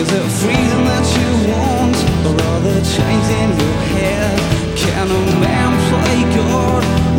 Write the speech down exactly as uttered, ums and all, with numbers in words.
Is it freedom that you want, or are the chains in your head? Can a man play God